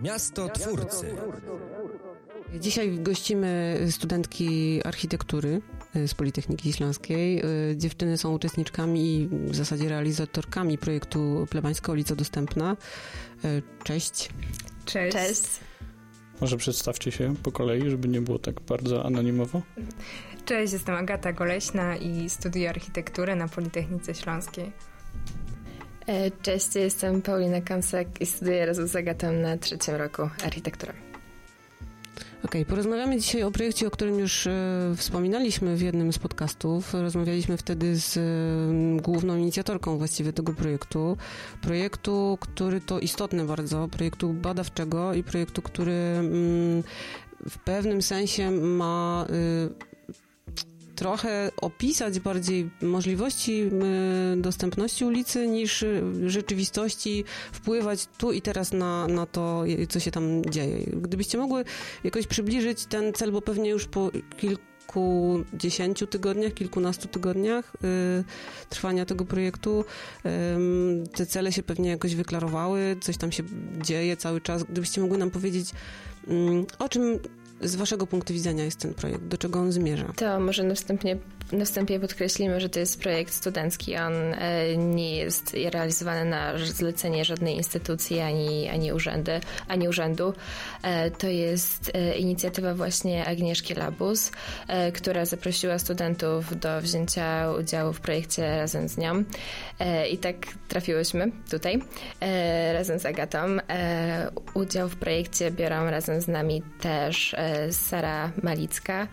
Miasto Twórcy. Dzisiaj gościmy studentki architektury z Politechniki Śląskiej. Dziewczyny są uczestniczkami i w zasadzie realizatorkami projektu Plebańska Ulica Dostępna. Cześć. Cześć. Może przedstawcie się po kolei, żeby nie było tak bardzo anonimowo. Cześć, jestem Agata Goleśna i studiuję architekturę na Politechnice Śląskiej. Cześć, jestem Paulina Kansek i studiuję razem z Agatą na 3. roku architekturę. Okej, porozmawiamy dzisiaj o projekcie, o którym już wspominaliśmy w jednym z podcastów. Rozmawialiśmy wtedy z główną inicjatorką właściwie tego projektu, który to istotny bardzo, projektu badawczego i projektu, który w pewnym sensie ma trochę opisać bardziej możliwości dostępności ulicy niż rzeczywistości, wpływać tu i teraz na to, co się tam dzieje. Gdybyście mogły jakoś przybliżyć ten cel, bo pewnie już po kilkudziesięciu tygodniach, kilkunastu tygodniach trwania tego projektu te cele się pewnie jakoś wyklarowały, coś tam się dzieje cały czas. Gdybyście mogły nam powiedzieć, o czym z waszego punktu widzenia jest ten projekt? Do czego on zmierza? To może na wstępie podkreślimy, że to jest projekt studencki. On nie jest realizowany na zlecenie żadnej instytucji ani urzędu. To jest inicjatywa właśnie Agnieszki Labus, która zaprosiła studentów do wzięcia udziału w projekcie razem z nią. I tak trafiłyśmy tutaj razem z Agatą. Udział w projekcie biorą razem z nami też Sara Malicka,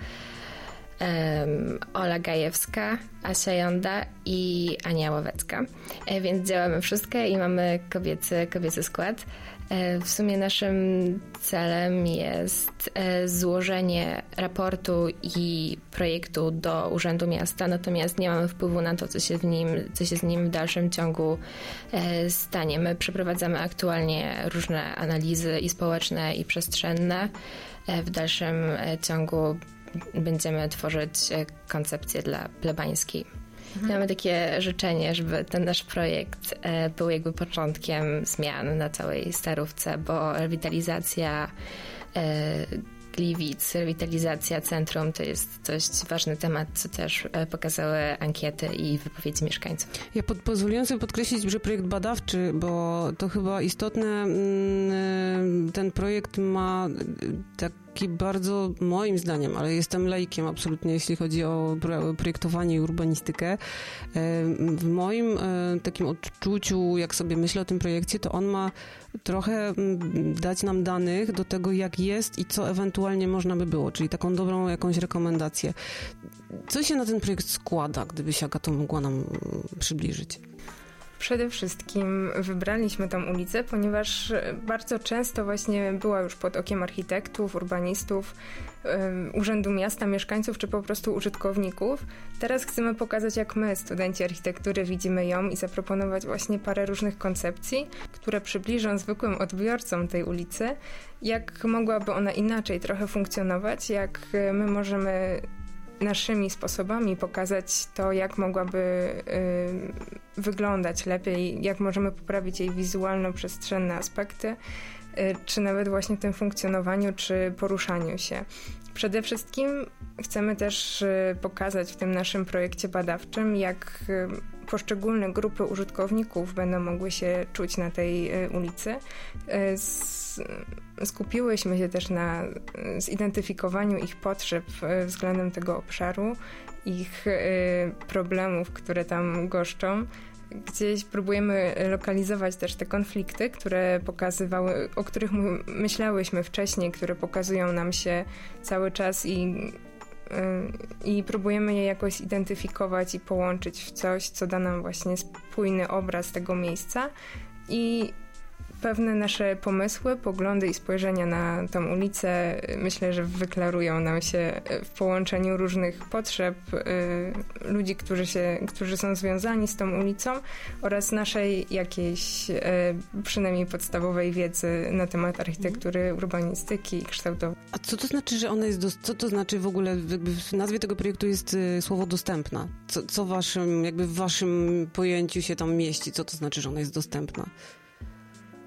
Ola Gajewska, Asia Jonda i Ania Ławecka. Więc działamy wszystkie i mamy kobiecy skład. W sumie naszym celem jest złożenie raportu i projektu do Urzędu Miasta, natomiast nie mamy wpływu na to, co się z nim w dalszym ciągu stanie. My przeprowadzamy aktualnie różne analizy i społeczne, i przestrzenne. W dalszym ciągu będziemy tworzyć koncepcję dla plebańskiej. Mamy takie życzenie, żeby ten nasz projekt był jakby początkiem zmian na całej Starówce, bo rewitalizacja Gliwic, rewitalizacja centrum to jest dość ważny temat, co też pokazały ankiety i wypowiedzi mieszkańców. Ja pozwoliłam sobie podkreślić, że projekt badawczy, bo to chyba istotne, ten projekt ma taki bardzo, moim zdaniem, ale jestem laikiem absolutnie, jeśli chodzi o projektowanie i urbanistykę. W moim takim odczuciu, jak sobie myślę o tym projekcie, to on ma trochę dać nam danych do tego, jak jest i co ewentualnie można by było, czyli taką dobrą jakąś rekomendację. Co się na ten projekt składa, gdybyś Agato mogła nam przybliżyć? Przede wszystkim wybraliśmy tą ulicę, ponieważ bardzo często właśnie była już pod okiem architektów, urbanistów, Urzędu Miasta, mieszkańców czy po prostu użytkowników. Teraz chcemy pokazać, jak my, studenci architektury, widzimy ją i zaproponować właśnie parę różnych koncepcji, które przybliżą zwykłym odbiorcom tej ulicy, jak mogłaby ona inaczej trochę funkcjonować, jak my możemy naszymi sposobami pokazać to, jak mogłaby wyglądać lepiej, jak możemy poprawić jej wizualno-przestrzenne aspekty, czy nawet właśnie w tym funkcjonowaniu, czy poruszaniu się. Przede wszystkim chcemy też pokazać w tym naszym projekcie badawczym, jak poszczególne grupy użytkowników będą mogły się czuć na tej ulicy. Skupiłyśmy się też na zidentyfikowaniu ich potrzeb względem tego obszaru, ich problemów, które tam goszczą. Gdzieś próbujemy lokalizować też te konflikty, które pokazywały, o których myślałyśmy wcześniej, które pokazują nam się cały czas i próbujemy je jakoś identyfikować i połączyć w coś, co da nam właśnie spójny obraz tego miejsca i pewne nasze pomysły, poglądy i spojrzenia na tą ulicę myślę, że wyklarują nam się w połączeniu różnych potrzeb ludzi, którzy są związani z tą ulicą oraz naszej jakiejś przynajmniej podstawowej wiedzy na temat architektury, urbanistyki i kształtowej. A co to znaczy, że ona jest, co to znaczy w ogóle, w nazwie tego projektu jest słowo dostępna? Co w waszym pojęciu się tam mieści? Co to znaczy, że ona jest dostępna?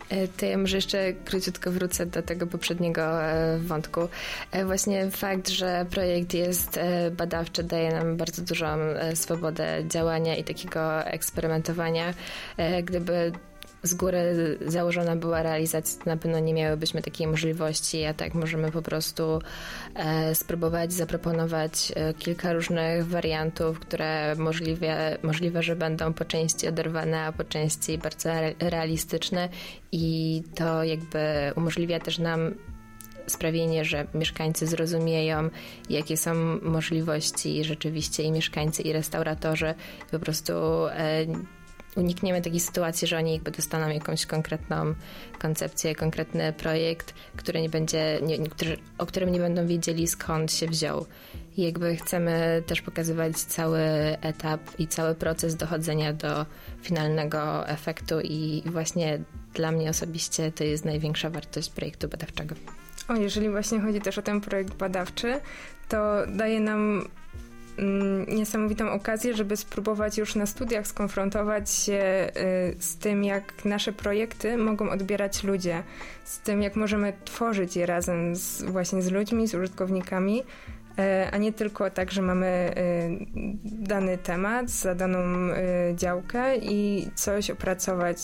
To ja może jeszcze króciutko wrócę do tego poprzedniego wątku. Właśnie fakt, że projekt jest badawczy, daje nam bardzo dużą swobodę działania i takiego eksperymentowania. Gdyby z góry założona była realizacja, to na pewno nie miałybyśmy takiej możliwości, a tak możemy po prostu spróbować zaproponować kilka różnych wariantów, które możliwe, że będą po części oderwane, a po części bardzo realistyczne i to jakby umożliwia też nam sprawienie, że mieszkańcy zrozumieją, jakie są możliwości rzeczywiście i mieszkańcy, i restauratorzy. Po prostu unikniemy takiej sytuacji, że oni jakby dostaną jakąś konkretną koncepcję, konkretny projekt, który nie będzie, o którym nie będą wiedzieli, skąd się wziął. I jakby chcemy też pokazywać cały etap i cały proces dochodzenia do finalnego efektu i właśnie dla mnie osobiście to jest największa wartość projektu badawczego. Jeżeli właśnie chodzi też o ten projekt badawczy, to daje nam niesamowitą okazję, żeby spróbować już na studiach skonfrontować się z tym, jak nasze projekty mogą odbierać ludzie, z tym, jak możemy tworzyć je razem właśnie z ludźmi, z użytkownikami, a nie tylko tak, że mamy dany temat, zadaną działkę i coś opracować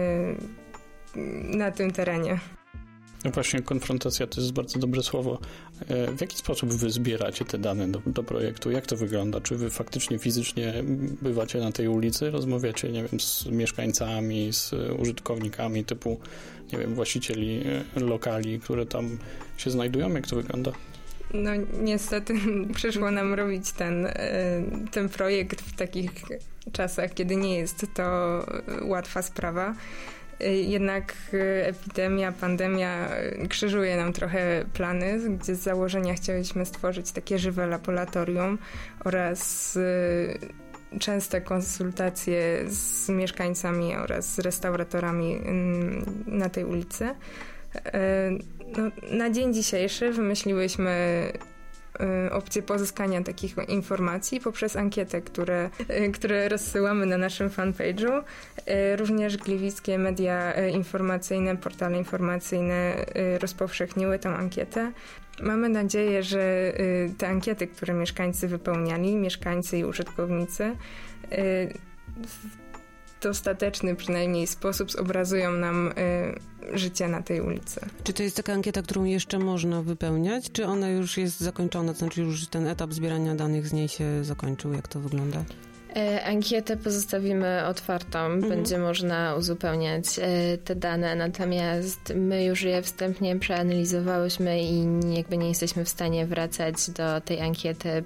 na tym terenie. No właśnie, konfrontacja to jest bardzo dobre słowo. W jaki sposób wy zbieracie te dane do projektu? Jak to wygląda? Czy wy faktycznie fizycznie bywacie na tej ulicy, rozmawiacie, nie wiem, z mieszkańcami, z użytkownikami typu, nie wiem, właścicieli lokali, które tam się znajdują? Jak to wygląda? No niestety przyszło nam robić ten projekt w takich czasach, kiedy nie jest to łatwa sprawa. Jednak epidemia, pandemia krzyżuje nam trochę plany, gdzie z założenia chcieliśmy stworzyć takie żywe laboratorium oraz częste konsultacje z mieszkańcami oraz z restauratorami na tej ulicy. No, na dzień dzisiejszy wymyśliłyśmy opcję pozyskania takich informacji poprzez ankietę, które rozsyłamy na naszym fanpage'u. Również gliwickie media informacyjne, portale informacyjne rozpowszechniły tę ankietę. Mamy nadzieję, że te ankiety, które mieszkańcy wypełniali, mieszkańcy i użytkownicy, w dostateczny przynajmniej sposób zobrazują nam życie na tej ulicy. Czy to jest taka ankieta, którą jeszcze można wypełniać, czy ona już jest zakończona, to znaczy już ten etap zbierania danych z niej się zakończył? Jak to wygląda? Ankietę pozostawimy otwartą, będzie można uzupełniać te dane, natomiast my już je wstępnie przeanalizowałyśmy i jakby nie jesteśmy w stanie wracać do tej ankiety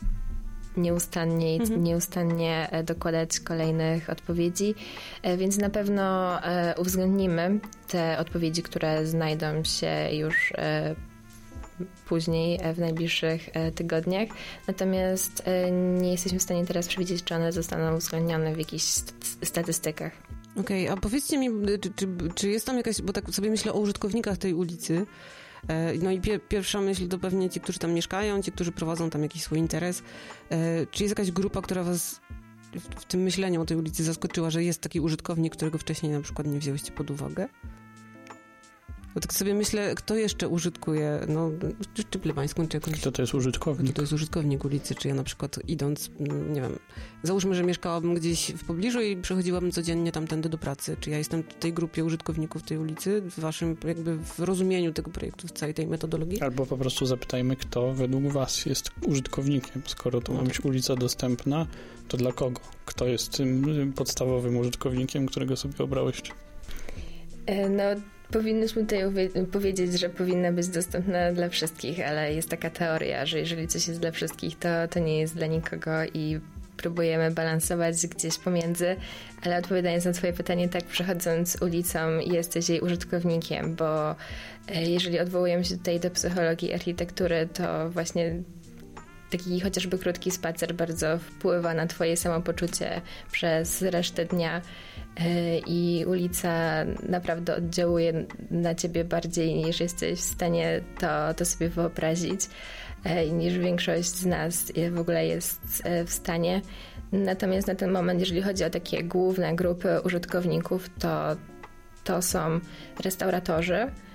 nieustannie dokładać kolejnych odpowiedzi, więc na pewno uwzględnimy te odpowiedzi, które znajdą się już później, w najbliższych tygodniach. Natomiast nie jesteśmy w stanie teraz przewidzieć, czy one zostaną uwzględnione w jakichś statystykach. Okej, a powiedzcie mi, czy jest tam jakaś, bo tak sobie myślę o użytkownikach tej ulicy. No i pierwsza myśl to pewnie ci, którzy tam mieszkają, ci, którzy prowadzą tam jakiś swój interes. Czy jest jakaś grupa, która was w tym myśleniu o tej ulicy zaskoczyła, że jest taki użytkownik, którego wcześniej na przykład nie wzięłyście pod uwagę? Bo tak sobie myślę, kto jeszcze użytkuje, no, czy plebańską, czy jakąś... Kto to jest użytkownik? Kto to jest użytkownik ulicy, czy ja na przykład idąc, nie wiem, załóżmy, że mieszkałabym gdzieś w pobliżu i przechodziłabym codziennie tamtędy do pracy. Czy ja jestem w tej grupie użytkowników tej ulicy, w waszym, jakby w rozumieniu tego projektu, w całej tej metodologii? Albo po prostu zapytajmy, kto według was jest użytkownikiem. Skoro to ma być ulica dostępna, to dla kogo? Kto jest tym podstawowym użytkownikiem, którego sobie obrałyście? No... Powinnyśmy tutaj powiedzieć, że powinna być dostępna dla wszystkich, ale jest taka teoria, że jeżeli coś jest dla wszystkich, to nie jest dla nikogo i próbujemy balansować gdzieś pomiędzy, ale odpowiadając na twoje pytanie, tak, przechodząc ulicą jesteś jej użytkownikiem, bo jeżeli odwołujemy się tutaj do psychologii architektury, to właśnie taki chociażby krótki spacer bardzo wpływa na twoje samopoczucie przez resztę dnia i ulica naprawdę oddziałuje na ciebie bardziej niż jesteś w stanie to sobie wyobrazić, niż większość z nas w ogóle jest w stanie. Natomiast na ten moment, jeżeli chodzi o takie główne grupy użytkowników, to to są restauratorzy,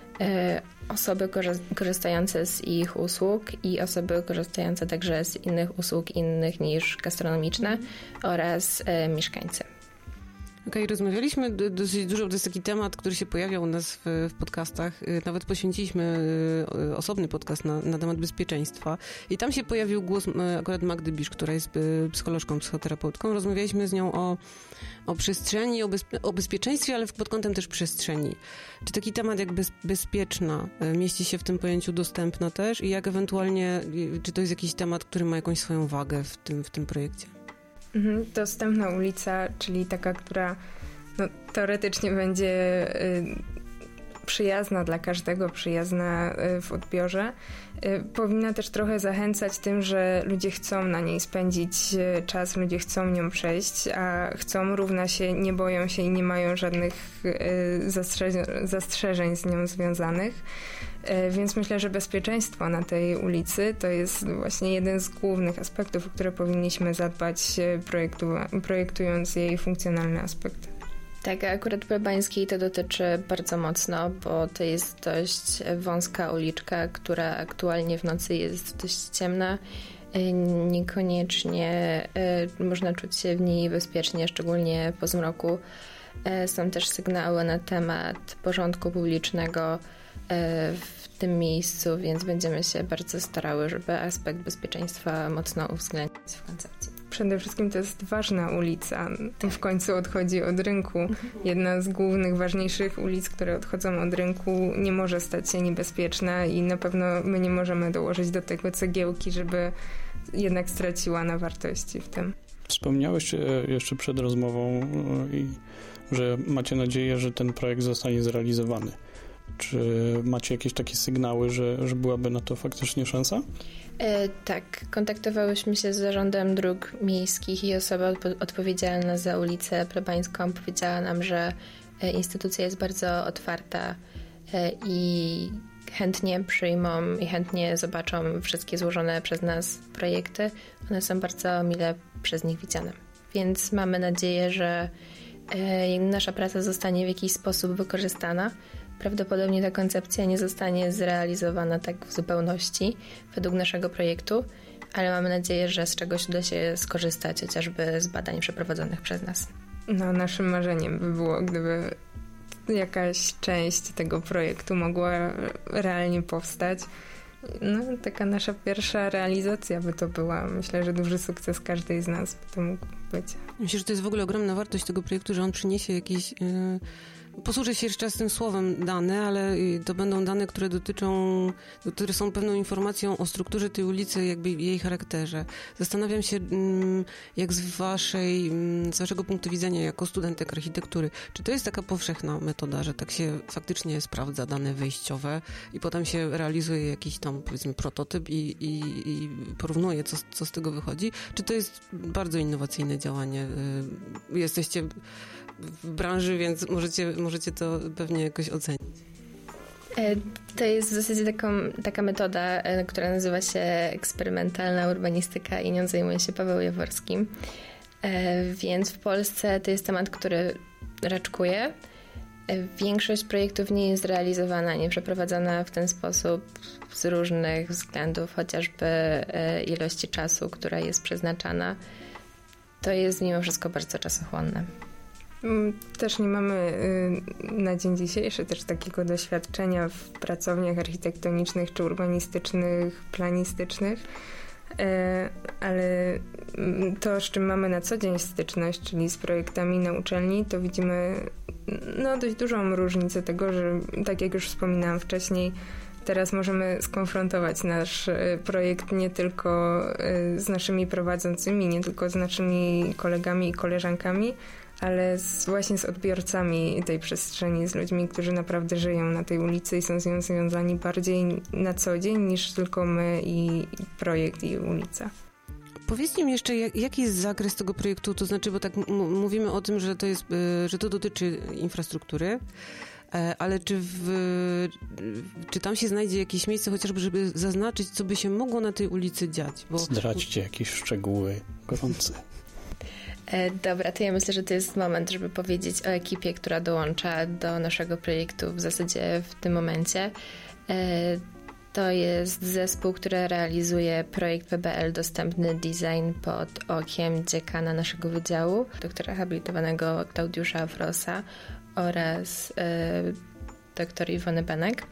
osoby korzystające z ich usług i osoby korzystające także z innych usług innych niż gastronomiczne oraz mieszkańcy. Okej, rozmawialiśmy dosyć dużo, to jest taki temat, który się pojawiał u nas w podcastach. Nawet poświęciliśmy osobny podcast na temat bezpieczeństwa. I tam się pojawił głos akurat Magdy Bisz, która jest psycholożką, psychoterapeutką. Rozmawialiśmy z nią o przestrzeni, o bezpieczeństwie, ale pod kątem też przestrzeni. Czy taki temat jak bezpieczna mieści się w tym pojęciu dostępna też i jak ewentualnie, czy to jest jakiś temat, który ma jakąś swoją wagę w tym projekcie? Dostępna ulica, czyli taka, która teoretycznie będzie przyjazna dla każdego, przyjazna w odbiorze, powinna też trochę zachęcać tym, że ludzie chcą na niej spędzić czas, ludzie chcą nią przejść, a chcą równa się, nie boją się i nie mają żadnych zastrzeżeń z nią związanych. Więc myślę, że bezpieczeństwo na tej ulicy to jest właśnie jeden z głównych aspektów, o które powinniśmy zadbać, projektując jej funkcjonalne aspekty. Tak, a akurat Plebańskiej to dotyczy bardzo mocno, bo to jest dość wąska uliczka, która aktualnie w nocy jest dość ciemna. Niekoniecznie można czuć się w niej bezpiecznie, szczególnie po zmroku. Są też sygnały na temat porządku publicznego w tym miejscu, więc będziemy się bardzo starały, żeby aspekt bezpieczeństwa mocno uwzględnić w koncepcji. Przede wszystkim to jest ważna ulica. W końcu odchodzi od rynku. Jedna z głównych, ważniejszych ulic, które odchodzą od rynku, nie może stać się niebezpieczna i na pewno my nie możemy dołożyć do tego cegiełki, żeby jednak straciła na wartości w tym. Wspomniałeś jeszcze przed rozmową, że macie nadzieję, że ten projekt zostanie zrealizowany. Czy macie jakieś takie sygnały, że byłaby na to faktycznie szansa? Tak, kontaktowałyśmy się z Zarządem Dróg Miejskich i osoba odpowiedzialna za ulicę Plebańską powiedziała nam, że instytucja jest bardzo otwarta i chętnie przyjmą i chętnie zobaczą wszystkie złożone przez nas projekty. One są bardzo mile przez nich widziane. Więc mamy nadzieję, że nasza praca zostanie w jakiś sposób wykorzystana. Prawdopodobnie ta koncepcja nie zostanie zrealizowana tak w zupełności według naszego projektu, ale mamy nadzieję, że z czegoś uda się skorzystać, chociażby z badań przeprowadzonych przez nas. Naszym marzeniem by było, gdyby jakaś część tego projektu mogła realnie powstać. Taka nasza pierwsza realizacja by to była. Myślę, że duży sukces każdej z nas by to mógł być. Myślę, że to jest w ogóle ogromna wartość tego projektu, że on przyniesie jakieś... Posłużę się jeszcze raz tym słowem dane, ale to będą dane, które są pewną informacją o strukturze tej ulicy, jakby jej charakterze. Zastanawiam się, jak z waszego punktu widzenia, jako studentek architektury, czy to jest taka powszechna metoda, że tak się faktycznie sprawdza dane wejściowe i potem się realizuje jakiś tam, powiedzmy, prototyp i porównuje, co z tego wychodzi? Czy to jest bardzo innowacyjne działanie? Jesteście w branży, więc możecie to pewnie jakoś ocenić. To jest w zasadzie taka metoda, która nazywa się eksperymentalna urbanistyka i nią zajmuje się Paweł Jaworski. Więc w Polsce to jest temat, który raczkuje. Większość projektów nie jest realizowana, nie przeprowadzana w ten sposób z różnych względów, chociażby ilości czasu, która jest przeznaczana. To jest mimo wszystko bardzo czasochłonne. Też nie mamy na dzień dzisiejszy też takiego doświadczenia w pracowniach architektonicznych czy urbanistycznych, planistycznych, ale to, z czym mamy na co dzień styczność, czyli z projektami na uczelni, to widzimy dość dużą różnicę tego, że tak jak już wspominałam wcześniej, teraz możemy skonfrontować nasz projekt nie tylko z naszymi prowadzącymi, nie tylko z naszymi kolegami i koleżankami, ale właśnie z odbiorcami tej przestrzeni, z ludźmi, którzy naprawdę żyją na tej ulicy i są z nią związani bardziej na co dzień niż tylko my i projekt i ulica. Powiedzcie mi jeszcze, jaki jest zakres tego projektu, to znaczy, bo tak mówimy o tym, że to dotyczy infrastruktury, ale czy tam się znajdzie jakieś miejsce chociażby, żeby zaznaczyć, co by się mogło na tej ulicy dziać? Zdradźcie jakieś szczegóły gorące. Dobra, to ja myślę, że to jest moment, żeby powiedzieć o ekipie, która dołącza do naszego projektu w zasadzie w tym momencie. To jest zespół, który realizuje projekt PBL Dostępny Design pod okiem dziekana naszego wydziału, doktora habilitowanego Klaudiusza Wrosa oraz doktor Iwony Benek.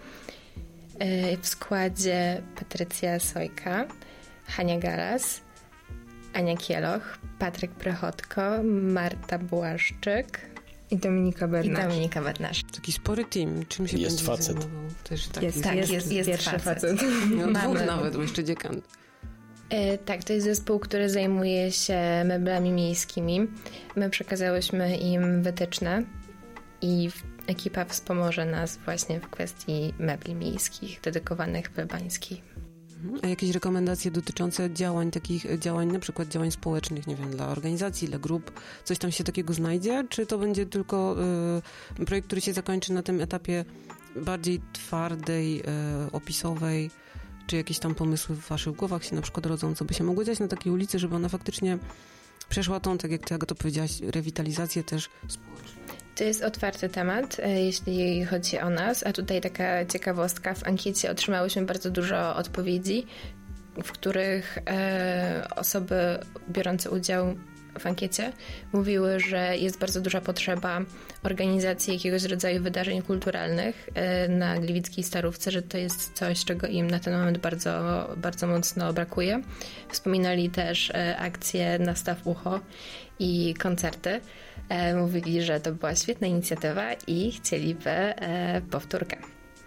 W składzie Patrycja Sojka, Hania Galas, Ania Kieloch, Patryk Prechotko, Marta Błaszczyk i Dominika Bednarz. Taki spory team. Czym się jest będzie facet. Też Jest pierwszy facet. No, dwóch nawet, bo jeszcze dziekan. Tak, to jest zespół, który zajmuje się meblami miejskimi. My przekazałyśmy im wytyczne i ekipa wspomoże nas właśnie w kwestii mebli miejskich dedykowanych plebańskiej. A jakieś rekomendacje dotyczące takich działań, na przykład działań społecznych, nie wiem, dla organizacji, dla grup, coś tam się takiego znajdzie? Czy to będzie tylko projekt, który się zakończy na tym etapie bardziej twardej, opisowej, czy jakieś tam pomysły w waszych głowach się na przykład rodzą, co by się mogło dziać na takiej ulicy, żeby ona faktycznie przeszła tą, tak jak ty to powiedziałaś, rewitalizację też społeczną? To jest otwarty temat, jeśli chodzi o nas, a tutaj taka ciekawostka, w ankiecie otrzymałyśmy bardzo dużo odpowiedzi, w których osoby biorące udział w ankiecie mówiły, że jest bardzo duża potrzeba organizacji jakiegoś rodzaju wydarzeń kulturalnych na Gliwickiej Starówce, że to jest coś, czego im na ten moment bardzo, bardzo mocno brakuje. Wspominali też akcje Nastaw Ucho i koncerty. Mówili, że to była świetna inicjatywa i chcieliby powtórkę.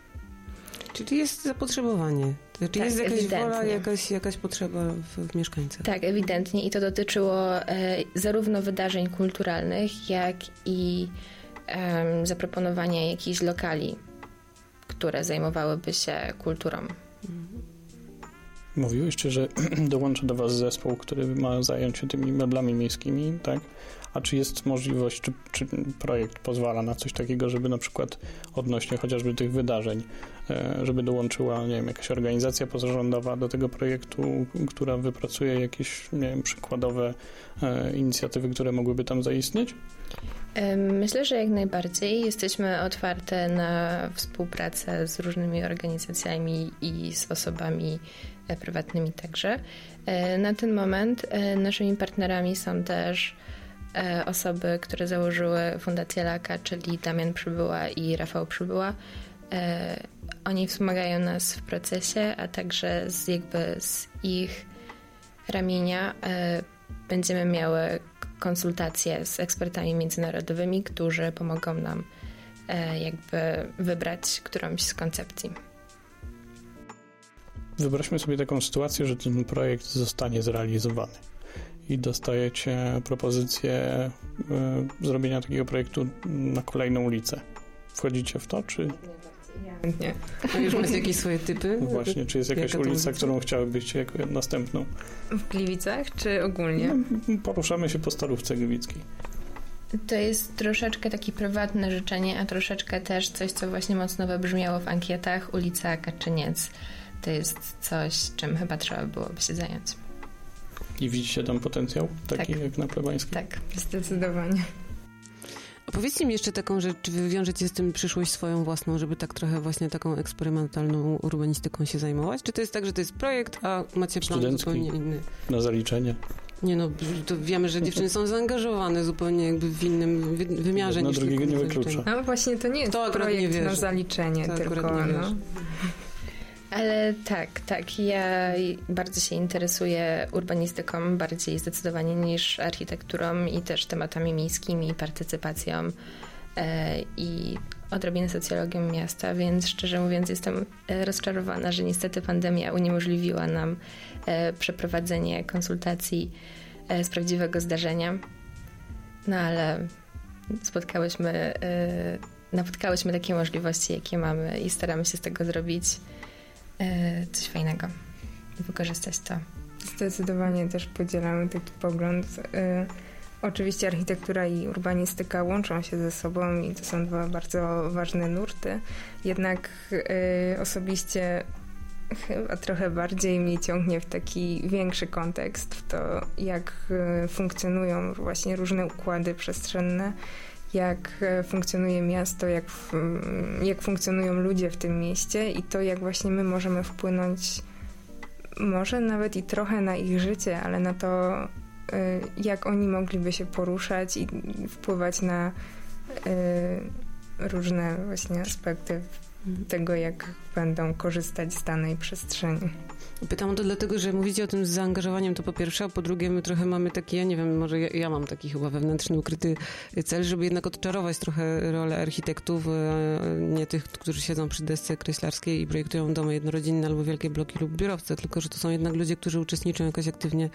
Czyli jest zapotrzebowanie. Czyli tak, jest jakaś ewidentnie. wola, jakaś potrzeba w mieszkańcach. Tak, ewidentnie. I to dotyczyło zarówno wydarzeń kulturalnych, jak i zaproponowania jakichś lokali, które zajmowałyby się kulturą. Mówiłyście, że dołącza do was zespół, który ma zająć się tymi meblami miejskimi, tak? A czy jest możliwość, czy projekt pozwala na coś takiego, żeby na przykład odnośnie chociażby tych wydarzeń, żeby dołączyła, nie wiem, jakaś organizacja pozarządowa do tego projektu, która wypracuje jakieś, nie wiem, przykładowe inicjatywy, które mogłyby tam zaistnieć? Myślę, że jak najbardziej. Jesteśmy otwarte na współpracę z różnymi organizacjami i z osobami prywatnymi także. Na ten moment naszymi partnerami są też osoby, które założyły Fundację Laka, czyli Damian Przybyła i Rafał Przybyła. Oni wspomagają nas w procesie, a także z ich ramienia będziemy miały konsultacje z ekspertami międzynarodowymi, którzy pomogą nam wybrać którąś z koncepcji. Wyobraźmy sobie taką sytuację, że ten projekt zostanie zrealizowany i dostajecie propozycję zrobienia takiego projektu na kolejną ulicę. Wchodzicie w to, czy... Nie. A już macie jakieś swoje typy? No właśnie, czy jest jakaś ulica, którą chciałybyście jako następną? W Gliwicach, czy ogólnie? No, poruszamy się po Starówce Gliwickiej. To jest troszeczkę takie prywatne życzenie, a troszeczkę też coś, co właśnie mocno wybrzmiało w ankietach. Ulica Kaczyniec. To jest coś, czym chyba trzeba byłoby się zająć. I widzicie tam potencjał? Taki Tak. jak na Plebańskiej? Tak. Zdecydowanie. A powiedzcie mi jeszcze taką rzecz, czy wy wiążecie z tym przyszłość swoją własną, żeby tak trochę właśnie taką eksperymentalną urbanistyką się zajmować? Czy to jest tak, że to jest projekt, a macie plan zupełnie inny? Na zaliczenie? Nie no, to wiemy, że dziewczyny są zaangażowane zupełnie jakby w innym wymiarze no, niż drugiego nie wyklucza. No właśnie, to nie jest to projekt nie na zaliczenie, to tylko no. Ale tak. Ja bardzo się interesuję urbanistyką, bardziej zdecydowanie niż architekturą i też tematami miejskimi, partycypacją i odrobinę socjologią miasta, więc szczerze mówiąc jestem rozczarowana, że niestety pandemia uniemożliwiła nam przeprowadzenie konsultacji z prawdziwego zdarzenia. No ale napotkałyśmy takie możliwości, jakie mamy i staramy się z tego zrobić coś fajnego i wykorzystać to. Zdecydowanie też podzielamy taki pogląd. Oczywiście architektura i urbanistyka łączą się ze sobą i to są dwa bardzo ważne nurty. Jednak osobiście chyba trochę bardziej mnie ciągnie w taki większy kontekst, w to jak funkcjonują właśnie różne układy przestrzenne, jak funkcjonuje miasto, jak funkcjonują ludzie w tym mieście i to, jak właśnie my możemy wpłynąć może nawet i trochę na ich życie, ale na to, jak oni mogliby się poruszać i wpływać na różne właśnie aspekty tego, jak będą korzystać z danej przestrzeni. Pytam o to dlatego, że mówicie o tym z zaangażowaniem, to po pierwsze, a po drugie my trochę mamy taki, ja nie wiem, może ja mam taki chyba wewnętrzny, ukryty cel, żeby jednak odczarować trochę rolę architektów, nie tych, którzy siedzą przy desce kreślarskiej i projektują domy jednorodzinne albo wielkie bloki lub biurowce, tylko że to są jednak ludzie, którzy uczestniczą jakoś aktywnie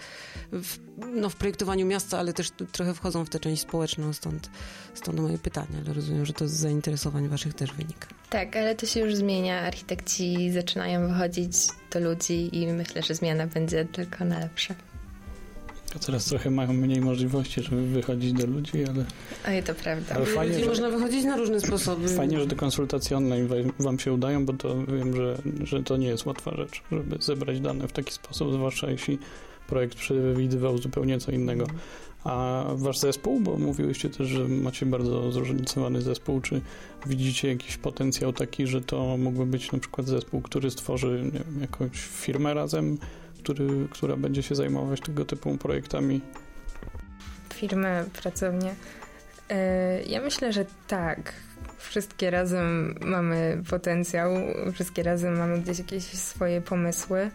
w projektowaniu miasta, ale też trochę wchodzą w tę część społeczną, stąd moje pytanie, ale rozumiem, że to z zainteresowań waszych też wynika. Tak, ale to się już zmienia. Architekci zaczynają wychodzić do ludzi i myślę, że zmiana będzie tylko na lepsze. A teraz trochę mają mniej możliwości, żeby wychodzić do ludzi, ale... Oj, to prawda. Ale fajnie, że można wychodzić na różne sposoby. Fajnie, że te konsultacje online wam się udają, bo to wiem, że to nie jest łatwa rzecz, żeby zebrać dane w taki sposób, zwłaszcza jeśli projekt przewidywał zupełnie co innego. A wasz zespół, bo mówiłyście też, że macie bardzo zróżnicowany zespół, czy widzicie jakiś potencjał taki, że to mógłby być na przykład zespół, który stworzy, nie wiem, jakąś firmę razem, która będzie się zajmować tego typu projektami? Firmę, pracownię. Ja myślę, że tak. Wszystkie razem mamy potencjał, wszystkie razem mamy gdzieś jakieś swoje pomysły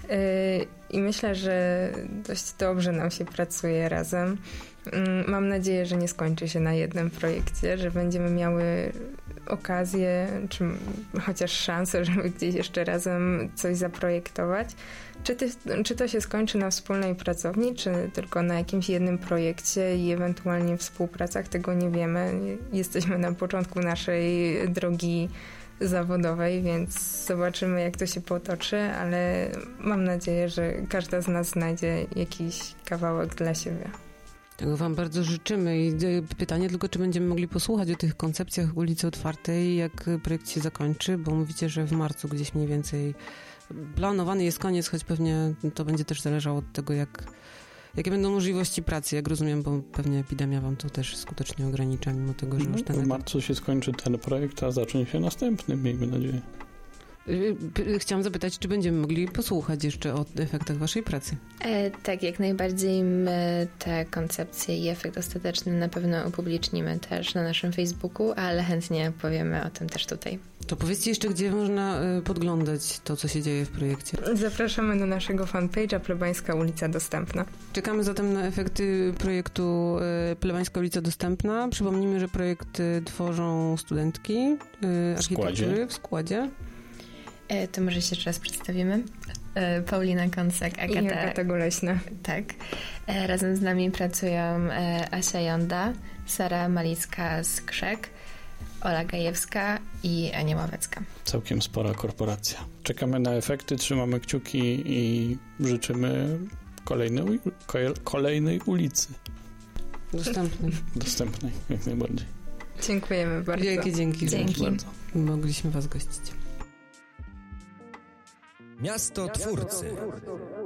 i myślę, że dość dobrze nam się pracuje razem. Mam nadzieję, że nie skończy się na jednym projekcie, że będziemy miały okazję, czy chociaż szansę, żeby gdzieś jeszcze razem coś zaprojektować. Czy to się skończy na wspólnej pracowni, czy tylko na jakimś jednym projekcie i ewentualnie współpracach, tego nie wiemy. Jesteśmy na początku naszej drogi zawodowej, więc zobaczymy, jak to się potoczy, ale mam nadzieję, że każda z nas znajdzie jakiś kawałek dla siebie. Tego wam bardzo życzymy i pytanie tylko, czy będziemy mogli posłuchać o tych koncepcjach ulicy Otwartej, jak projekt się zakończy, bo mówicie, że w marcu gdzieś mniej więcej planowany jest koniec, choć pewnie to będzie też zależało od tego, jakie będą możliwości pracy, jak rozumiem, bo pewnie epidemia wam to też skutecznie ogranicza, mimo tego, że już ten... W marcu się skończy ten projekt, a zacznie się następny, miejmy nadzieję. Chciałam zapytać, czy będziemy mogli posłuchać jeszcze o efektach waszej pracy? Tak, jak najbardziej. My te koncepcje i efekt ostateczny na pewno upublicznimy też na naszym Facebooku, ale chętnie powiemy o tym też tutaj. To powiedzcie jeszcze, gdzie można podglądać to, co się dzieje w projekcie. Zapraszamy do naszego fanpage'a Plebańska Ulica Dostępna. Czekamy zatem na efekty projektu Plebańska Ulica Dostępna. Przypomnijmy, że projekt tworzą studentki architektury w składzie. To może się jeszcze raz przedstawimy. Paulina Kąsek, i Agata Goleśna. Tak. Razem z nami pracują Asia Jonda, Sara Malicka z Krzek, Ola Gajewska i Ania Ławecka. Całkiem spora korporacja. Czekamy na efekty, trzymamy kciuki i życzymy kolejnej ulicy. Dostępnej, jak najbardziej. Dziękujemy bardzo. Wielkie dzięki. Dzięki. Bardzo. Mogliśmy was gościć. Miasto Twórcy.